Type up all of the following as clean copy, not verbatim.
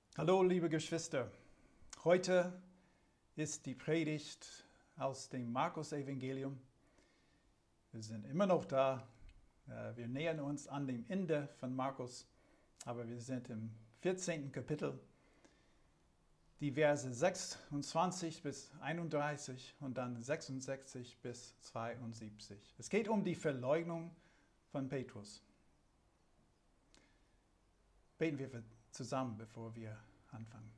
Hallo, liebe Geschwister. Heute ist die Predigt aus dem Markus-Evangelium. Wir sind immer noch da. Wir nähern uns an dem Ende von Markus, aber wir sind im 14. Kapitel, die Verse 26 bis 31 und dann 66 bis 72. Es geht um die Verleugnung von Petrus. Beten wir zusammen, bevor wir anfangen.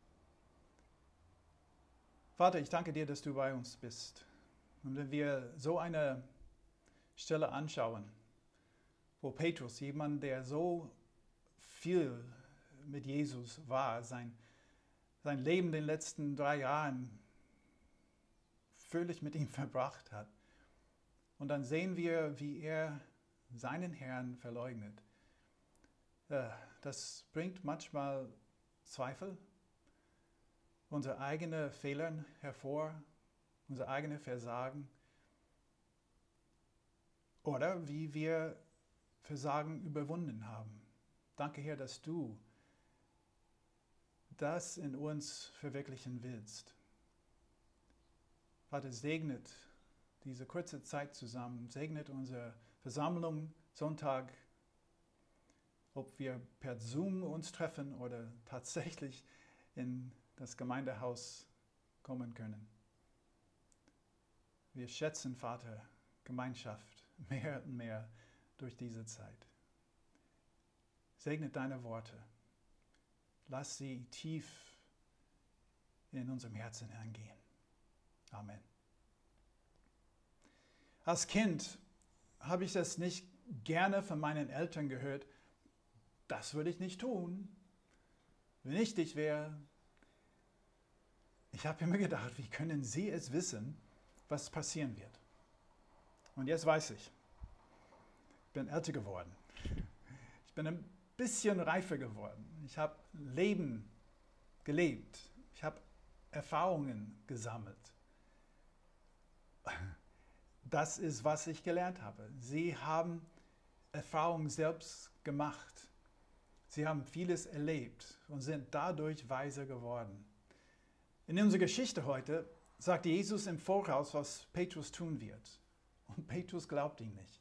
Vater, ich danke dir, dass du bei uns bist. Und wenn wir so eine Stelle anschauen, wo Petrus, jemand, der so viel mit Jesus war, sein Leben in den letzten 3 Jahren völlig mit ihm verbracht hat. Und dann sehen wir, wie er seinen Herrn verleugnet. Das bringt manchmal Zweifel, unsere eigenen Fehler hervor, unser eigenes Versagen oder wie wir Versagen überwunden haben. Danke, Herr, dass du das in uns verwirklichen willst. Vater, segnet diese kurze Zeit zusammen, segnet unsere Versammlung Sonntag, ob wir per Zoom uns treffen oder tatsächlich in das Gemeindehaus kommen können. Wir schätzen, Vater, Gemeinschaft mehr und mehr durch diese Zeit. Segne deine Worte. Lass sie tief in unserem Herzen eingehen. Amen. Als Kind habe ich das nicht gerne von meinen Eltern gehört. Das würde ich nicht tun, wenn ich dich wäre. Ich habe immer gedacht, wie können sie es wissen, was passieren wird? Und jetzt weiß ich. Ich bin älter geworden. Ich bin ein bisschen reifer geworden. Ich habe Leben gelebt. Ich habe Erfahrungen gesammelt. Das ist, was ich gelernt habe. Sie haben Erfahrungen selbst gemacht. Sie haben vieles erlebt und sind dadurch weiser geworden. In unserer Geschichte heute sagt Jesus im Voraus, was Petrus tun wird. Und Petrus glaubt ihm nicht.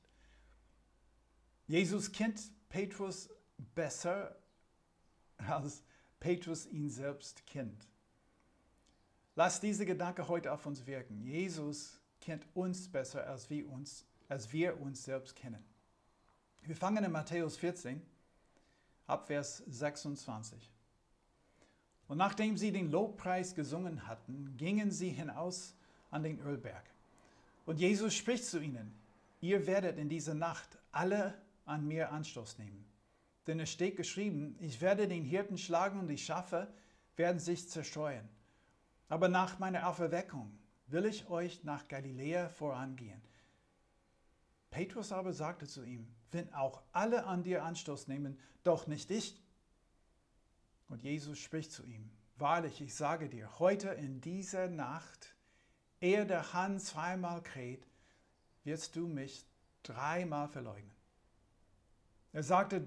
Jesus kennt Petrus besser, als Petrus ihn selbst kennt. Lass diese Gedanke heute auf uns wirken. Jesus kennt uns besser, als wir uns selbst kennen. Wir fangen in Matthäus 14. Ab Vers 26. Und nachdem sie den Lobpreis gesungen hatten, gingen sie hinaus an den Ölberg. Und Jesus spricht zu ihnen: Ihr werdet in dieser Nacht alle an mir Anstoß nehmen. Denn es steht geschrieben: Ich werde den Hirten schlagen und die Schafe werden sich zerstreuen. Aber nach meiner Auferweckung will ich euch nach Galiläa vorangehen. Petrus aber sagte zu ihm: Wenn auch alle an dir Anstoß nehmen, doch nicht ich. Und Jesus spricht zu ihm: Wahrlich, ich sage dir, heute in dieser Nacht, ehe der Hahn zweimal kräht, wirst du mich 3-mal verleugnen. Er sagte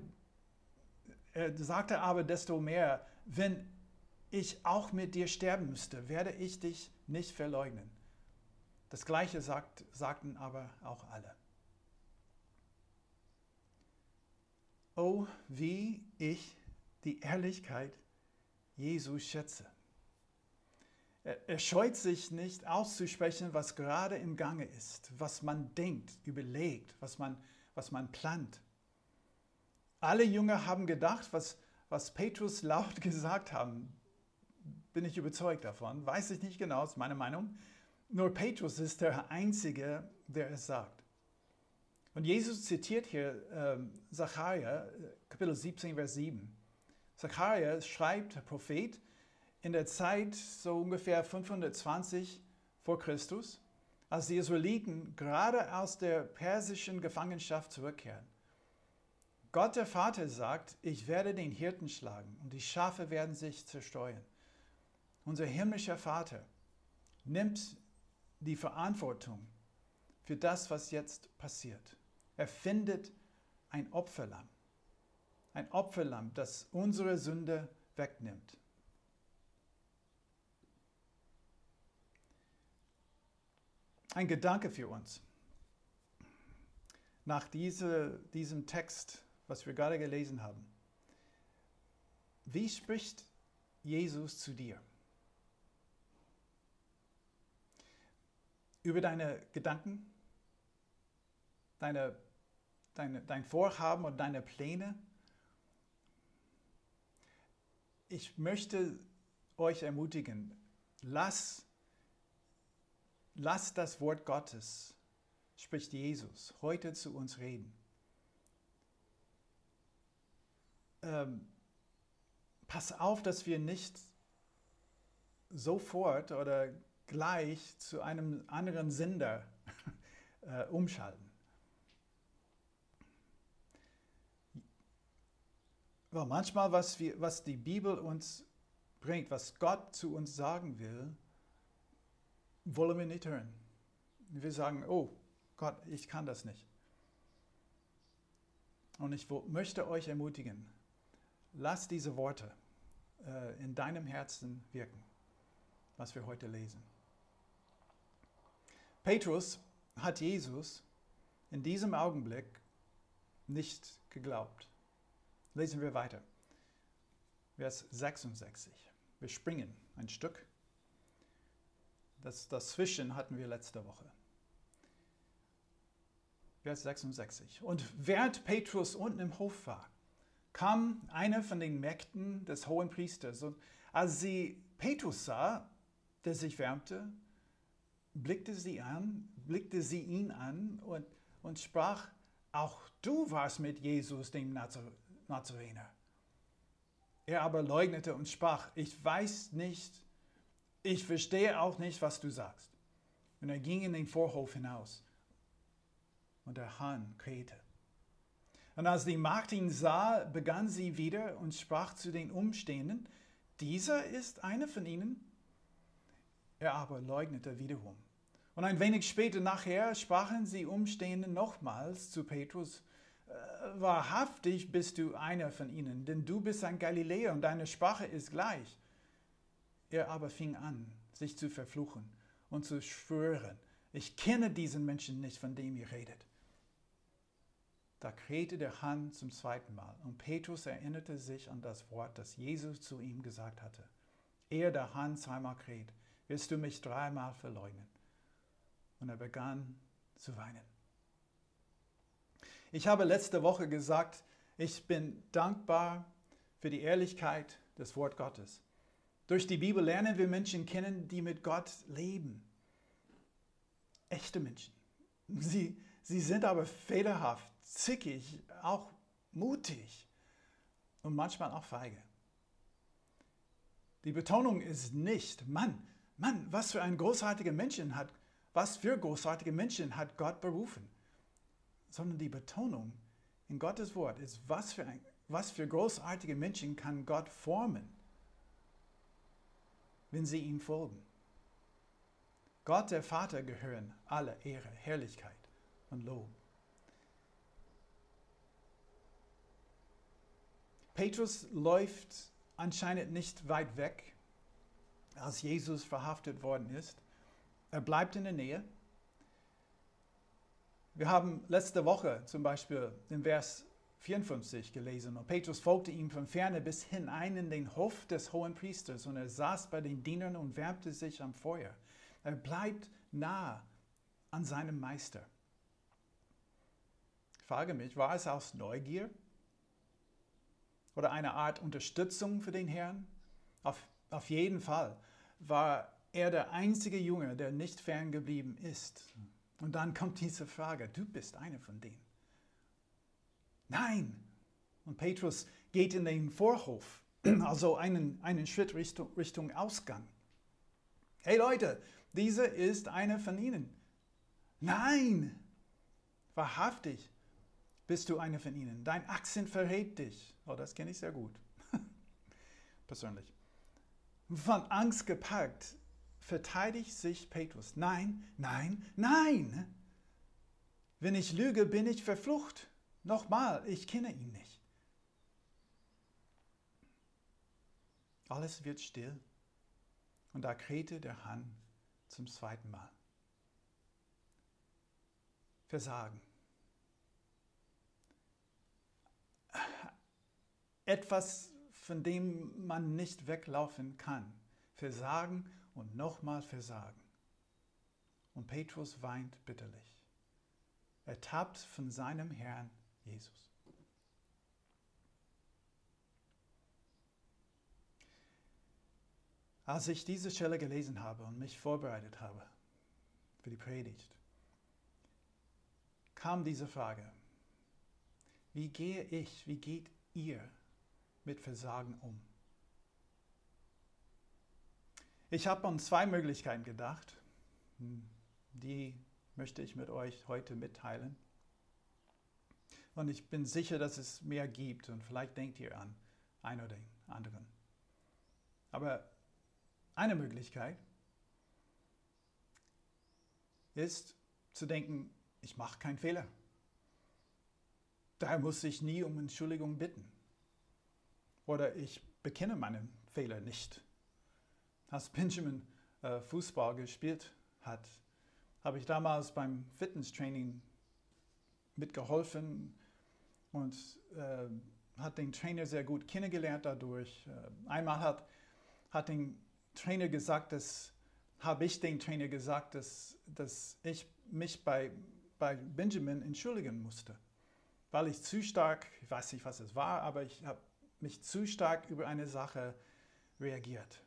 aber desto mehr: Wenn ich auch mit dir sterben müsste, werde ich dich nicht verleugnen. Das Gleiche sagten aber auch alle. Oh, wie ich die Ehrlichkeit Jesu schätze. Er scheut sich nicht auszusprechen, was gerade im Gange ist, was man denkt, überlegt, was man plant. Alle Jünger haben gedacht, was Petrus laut gesagt haben, bin ich überzeugt davon. Weiß ich nicht genau, ist meine Meinung. Nur Petrus ist der Einzige, der es sagt. Und Jesus zitiert hier Sacharja, Kapitel 17, Vers 7. Sacharja schreibt, der Prophet, in der Zeit so ungefähr 520 vor Christus, als die Israeliten gerade aus der persischen Gefangenschaft zurückkehren. Gott der Vater sagt: Ich werde den Hirten schlagen und die Schafe werden sich zerstreuen. Unser himmlischer Vater nimmt die Verantwortung für das, was jetzt passiert. Er findet ein Opferlamm, das unsere Sünde wegnimmt. Ein Gedanke für uns. Nach diesem Text, was wir gerade gelesen haben. Wie spricht Jesus zu dir? Über deine Gedanken, dein Vorhaben und deine Pläne? Ich möchte euch ermutigen, lasst das Wort Gottes, spricht Jesus, heute zu uns reden. Pass auf, dass wir nicht sofort oder gleich zu einem anderen Sender umschalten. Weil manchmal, was die Bibel uns bringt, was Gott zu uns sagen will, wollen wir nicht hören. Wir sagen, oh Gott, ich kann das nicht. Und ich möchte euch ermutigen, lasst diese Worte in deinem Herzen wirken, was wir heute lesen. Petrus hat Jesus in diesem Augenblick nicht geglaubt. Lesen wir weiter. Vers 66. Wir springen ein Stück. Das Zwischen hatten wir letzte Woche. Vers 66. Und während Petrus unten im Hof war, kam einer von den Mägden des Hohenpriesters. Und als sie Petrus sah, der sich wärmte, blickte sie ihn an und sprach, auch du warst mit Jesus, dem Nazarener. Er aber leugnete und sprach, ich weiß nicht, ich verstehe auch nicht, was du sagst. Und er ging in den Vorhof hinaus. Und der Hahn krähte. Und als die Magd ihn sah, begann sie wieder und sprach zu den Umstehenden, dieser ist einer von ihnen. Er aber leugnete wiederum. Und ein wenig später nachher sprachen die Umstehenden nochmals zu Petrus, wahrhaftig bist du einer von ihnen, denn du bist ein Galiläer und deine Sprache ist gleich. Er aber fing an, sich zu verfluchen und zu schwören, ich kenne diesen Menschen nicht, von dem ihr redet. Da krähte der Hahn zum zweiten Mal und Petrus erinnerte sich an das Wort, das Jesus zu ihm gesagt hatte. Ehe der Hahn zweimal kräht, wirst du mich dreimal verleugnen. Und er begann zu weinen. Ich habe letzte Woche gesagt, ich bin dankbar für die Ehrlichkeit des Wort Gottes. Durch die Bibel lernen wir Menschen kennen, die mit Gott leben. Echte Menschen. Sie sind aber fehlerhaft, zickig, auch mutig und manchmal auch feige. Die Betonung ist nicht, Mann, was für großartige Menschen hat Gott berufen. Sondern die Betonung in Gottes Wort ist, was für großartige Menschen kann Gott formen, wenn sie ihm folgen. Gott, der Vater, gehören alle Ehre, Herrlichkeit und Lob. Petrus läuft anscheinend nicht weit weg, als Jesus verhaftet worden ist. Er bleibt in der Nähe. Wir haben letzte Woche zum Beispiel den Vers 54 gelesen und Petrus folgte ihm von ferne bis hinein in den Hof des Hohenpriesters und er saß bei den Dienern und wärmte sich am Feuer. Er bleibt nah an seinem Meister. Ich frage mich, war es aus Neugier oder eine Art Unterstützung für den Herrn? Auf jeden Fall war er der einzige Junge, der nicht ferngeblieben ist. Und dann kommt diese Frage, du bist einer von denen. Nein! Und Petrus geht in den Vorhof, also einen Schritt Richtung Ausgang. Hey Leute, dieser ist einer von ihnen. Nein! Wahrhaftig bist du einer von ihnen. Dein Akzent verrät dich. Oh, das kenne ich sehr gut. Persönlich. Von Angst gepackt verteidigt sich Petrus. Nein, nein, nein! Wenn ich lüge, bin ich verflucht. Nochmal, ich kenne ihn nicht. Alles wird still und da krähte der Hahn zum zweiten Mal. Versagen. Etwas, von dem man nicht weglaufen kann. Versagen und nochmal Versagen. Und Petrus weint bitterlich, ertappt von seinem Herrn Jesus. Als ich diese Stelle gelesen habe und mich vorbereitet habe für die Predigt, kam diese Frage: Wie geht ihr mit Versagen um? Ich habe an zwei Möglichkeiten gedacht, die möchte ich mit euch heute mitteilen. Und ich bin sicher, dass es mehr gibt und vielleicht denkt ihr an einen oder den anderen. Aber eine Möglichkeit ist zu denken, ich mache keinen Fehler. Daher muss ich nie um Entschuldigung bitten. Oder ich bekenne meinen Fehler nicht. Als Benjamin Fußball gespielt hat, habe ich damals beim Fitnesstraining mitgeholfen und hat den Trainer sehr gut kennengelernt dadurch. Einmal hat den Trainer gesagt, habe ich den Trainer gesagt, dass ich mich bei Benjamin entschuldigen musste, weil ich zu stark, ich weiß nicht, was es war, aber ich habe mich zu stark über eine Sache reagiert.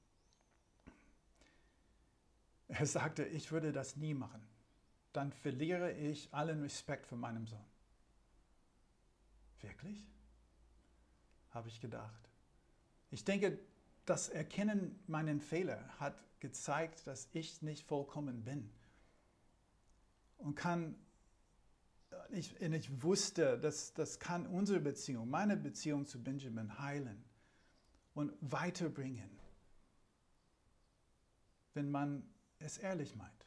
Er sagte, ich würde das nie machen. Dann verliere ich allen Respekt vor meinem Sohn. Wirklich? Habe ich gedacht. Ich denke, das Erkennen meinen Fehler hat gezeigt, dass ich nicht vollkommen bin. Und ich wusste, dass das kann unsere Beziehung, meine Beziehung zu Benjamin heilen und weiterbringen, wenn man es ehrlich meint.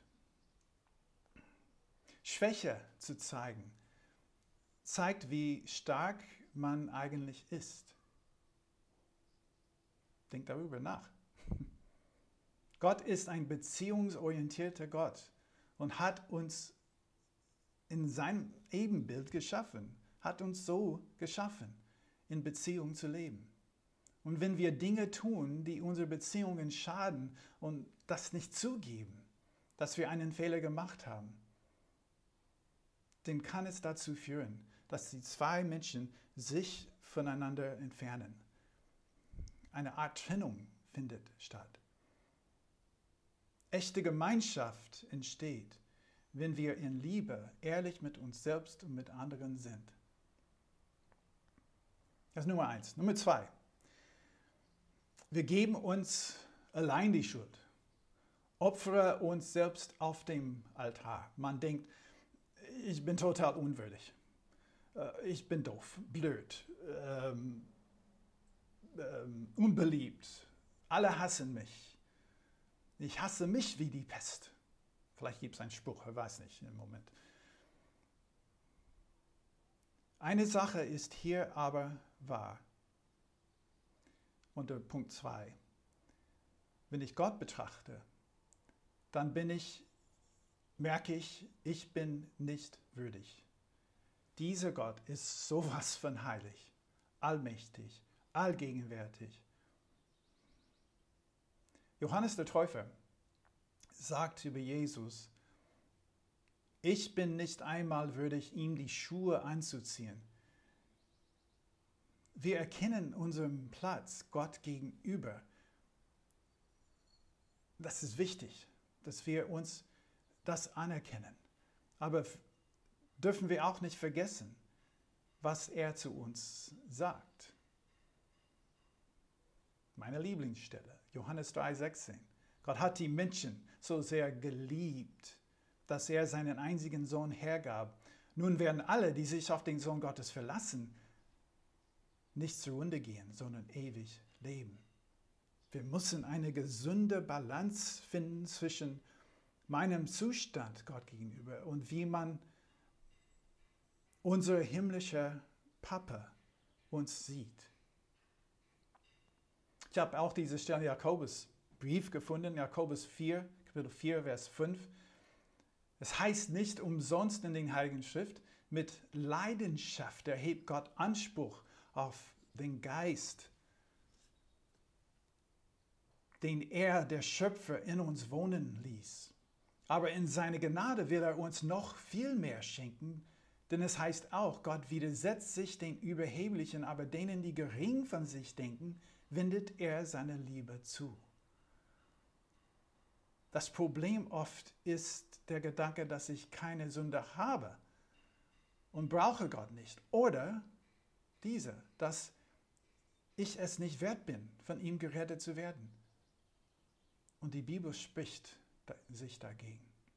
Schwäche zu zeigen, zeigt, wie stark man eigentlich ist. Denk darüber nach. Gott ist ein beziehungsorientierter Gott und hat uns in seinem Ebenbild geschaffen, hat uns so geschaffen, in Beziehung zu leben. Und wenn wir Dinge tun, die unsere Beziehungen schaden und das nicht zugeben, dass wir einen Fehler gemacht haben, dann kann es dazu führen, dass die zwei Menschen sich voneinander entfernen. Eine Art Trennung findet statt. Echte Gemeinschaft entsteht, wenn wir in Liebe ehrlich mit uns selbst und mit anderen sind. Das ist Nummer 1. Nummer 2. Wir geben uns allein die Schuld. Opfere uns selbst auf dem Altar. Man denkt, ich bin total unwürdig. Ich bin doof, blöd, unbeliebt. Alle hassen mich. Ich hasse mich wie die Pest. Vielleicht gibt es einen Spruch, ich weiß nicht im Moment. Eine Sache ist hier aber wahr. Unter Punkt 2. Wenn ich Gott betrachte, dann merke ich, ich bin nicht würdig. Dieser Gott ist sowas von heilig, allmächtig, allgegenwärtig. Johannes der Täufer sagt über Jesus, ich bin nicht einmal würdig, ihm die Schuhe anzuziehen. Wir erkennen unseren Platz Gott gegenüber. Das ist wichtig, dass wir uns das anerkennen. Aber dürfen wir auch nicht vergessen, was er zu uns sagt. Meine Lieblingsstelle, Johannes 3,16. Gott hat die Menschen so sehr geliebt, dass er seinen einzigen Sohn hergab. Nun werden alle, die sich auf den Sohn Gottes verlassen, nicht zugrunde gehen, sondern ewig leben. Wir müssen eine gesunde Balance finden zwischen meinem Zustand Gott gegenüber und wie man unser himmlischer Papa uns sieht. Ich habe auch diese Stelle Jakobusbrief gefunden, Jakobus 4, Kapitel 4, Vers 5. Es heißt nicht umsonst in den Heiligen Schrift, mit Leidenschaft erhebt Gott Anspruch auf den Geist, den er, der Schöpfer, in uns wohnen ließ. Aber in seiner Gnade will er uns noch viel mehr schenken, denn es heißt auch, Gott widersetzt sich den Überheblichen, aber denen, die gering von sich denken, wendet er seine Liebe zu. Das Problem oft ist der Gedanke, dass ich keine Sünde habe und brauche Gott nicht. Oder dass ich es nicht wert bin, von ihm gerettet zu werden. Und die Bibel spricht sich dagegen.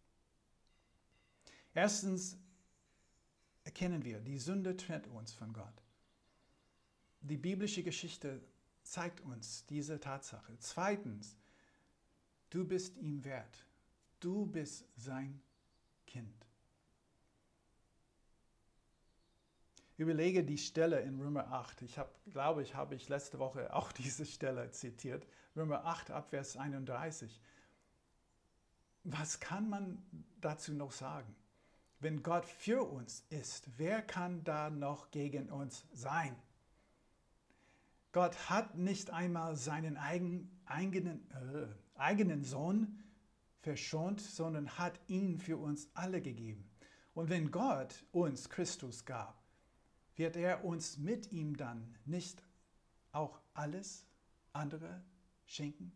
Erstens erkennen wir, die Sünde trennt uns von Gott. Die biblische Geschichte zeigt uns diese Tatsache. Zweitens, du bist ihm wert. Du bist sein Kind. Überlege die Stelle in Römer 8. Ich habe letzte Woche auch diese Stelle zitiert. Römer 8, Vers 31. Was kann man dazu noch sagen? Wenn Gott für uns ist, wer kann da noch gegen uns sein? Gott hat nicht einmal seinen eigenen Sohn verschont, sondern hat ihn für uns alle gegeben. Und wenn Gott uns Christus gab, wird er uns mit ihm dann nicht auch alles andere schenken?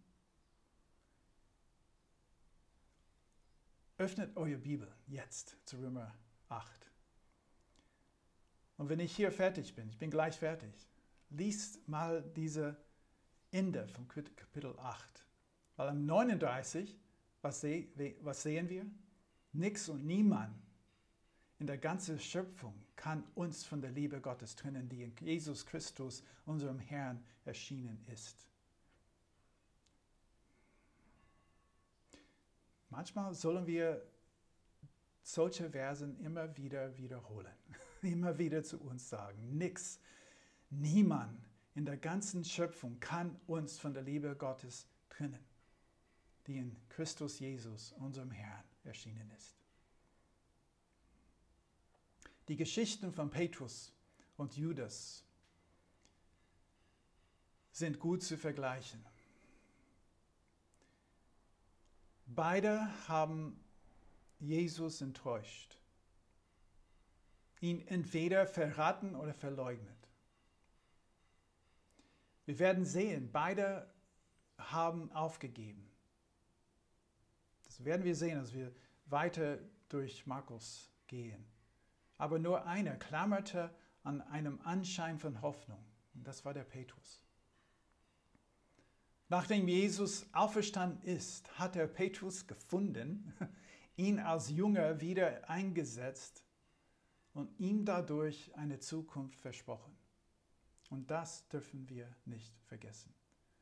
Öffnet eure Bibel jetzt zu Römer 8. Und wenn ich hier fertig bin, ich bin gleich fertig, liest mal diese Ende vom Kapitel 8. Weil am 39, was sehen wir? Nichts und niemand in der ganzen Schöpfung kann uns von der Liebe Gottes trennen, die in Jesus Christus, unserem Herrn, erschienen ist. Manchmal sollen wir solche Versen immer wieder wiederholen, immer wieder zu uns sagen. Nichts, niemand in der ganzen Schöpfung kann uns von der Liebe Gottes trennen, die in Christus Jesus, unserem Herrn, erschienen ist. Die Geschichten von Petrus und Judas sind gut zu vergleichen. Beide haben Jesus enttäuscht, ihn entweder verraten oder verleugnet. Wir werden sehen, beide haben aufgegeben. Das werden wir sehen, als wir weiter durch Markus gehen. Aber nur einer klammerte an einem Anschein von Hoffnung. Und das war der Petrus. Nachdem Jesus auferstanden ist, hat er Petrus gefunden, ihn als Jünger wieder eingesetzt und ihm dadurch eine Zukunft versprochen. Und das dürfen wir nicht vergessen.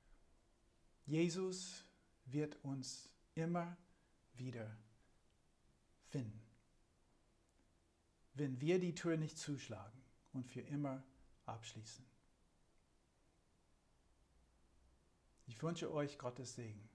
Jesus wird uns immer wieder finden, wenn wir die Tür nicht zuschlagen und für immer abschließen. Ich wünsche euch Gottes Segen.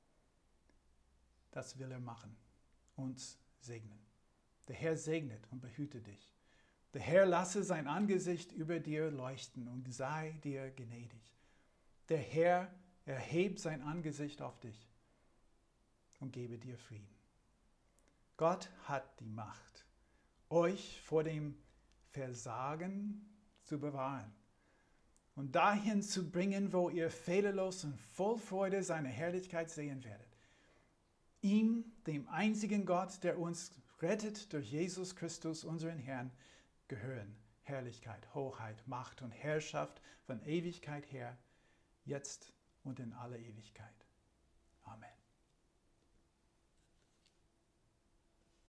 Das will er machen, uns segnen. Der Herr segnet und behüte dich. Der Herr lasse sein Angesicht über dir leuchten und sei dir gnädig. Der Herr erhebt sein Angesicht auf dich und gebe dir Frieden. Gott hat die Macht, euch vor dem Versagen zu bewahren und dahin zu bringen, wo ihr fehlerlos und voll Freude seine Herrlichkeit sehen werdet. Ihm, dem einzigen Gott, der uns rettet durch Jesus Christus, unseren Herrn, gehören Herrlichkeit, Hoheit, Macht und Herrschaft von Ewigkeit her, jetzt und in alle Ewigkeit. Amen.